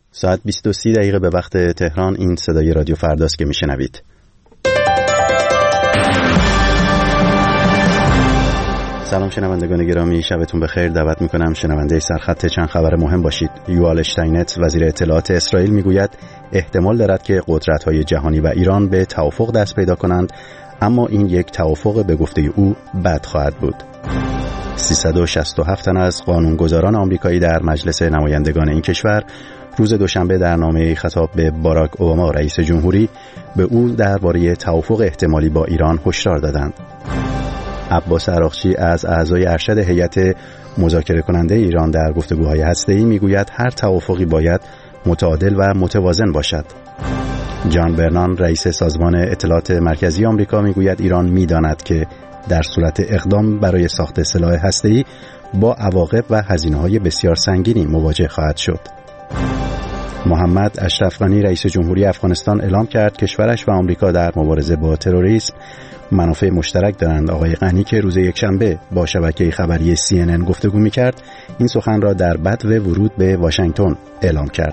ساعت 20:30 به وقت تهران. این صدای رادیو فرداست که میشنوید. سلام شنوندگان گرامی، شبتون بخیر. دعوت میکنم شنونده سرخط چند خبر مهم باشید. یوال اشتاینتز وزیر اطلاعات اسرائیل میگوید احتمال دارد که قدرت‌های جهانی و ایران به توافق دست پیدا کنند، اما این یک توافق به گفته او بد خواهد بود. 367 تن از قانونگذاران آمریکایی در مجلس نمایندگان این کشور روز دوشنبه در نامه خطاب به باراک اوباما رئیس جمهوری به او درباره توافق احتمالی با ایران هشدار دادند. عباس عراقچی از اعضای ارشد هیئت مذاکره کننده ایران در گفتگوهای هسته‌ای میگوید هر توافقی باید متعادل و متوازن باشد. جان برنان رئیس سازمان اطلاعات مرکزی آمریکا میگوید ایران میداند که در صورت اقدام برای ساخت سلاح هسته‌ای با عواقب و هزینه‌های بسیار سنگینی مواجه خواهد شد. محمد اشرف غنی رئیس جمهوری افغانستان اعلام کرد کشورش و آمریکا در مبارزه با تروریسم منافع مشترک دارند. آقای غنی که روز یکشنبه با شبکه خبری CNN گفتگو می‌کرد، این سخن را در بدو ورود به واشنگتن اعلام کرد.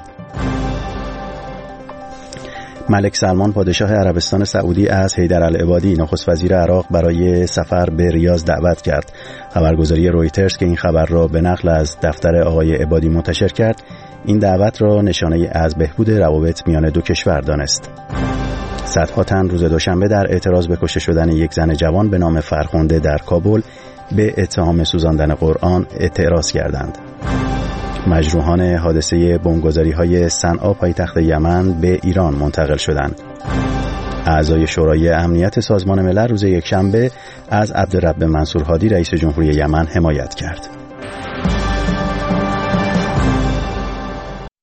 ملک سلمان پادشاه عربستان سعودی از حیدرالعبادی نخست وزیر عراق برای سفر به ریاض دعوت کرد. خبرگزاری رویترز که این خبر را به نقل از دفتر آقای عبادی منتشر کرد، این دعوت را نشانه از بهبود روابط میان دو کشور دانست. صدها تن روز دوشنبه در اعتراض به کشته شدن یک زن جوان به نام فرخنده در کابل به اتهام سوزاندن قرآن اعتراض کردند. مجروحان حادثه بمبگذاری‌های صنعا پایتخت یمن به ایران منتقل شدند. اعضای شورای امنیت سازمان ملل روز یکشنبه از عبدالرب منصور هادی رئیس جمهوری یمن حمایت کرد.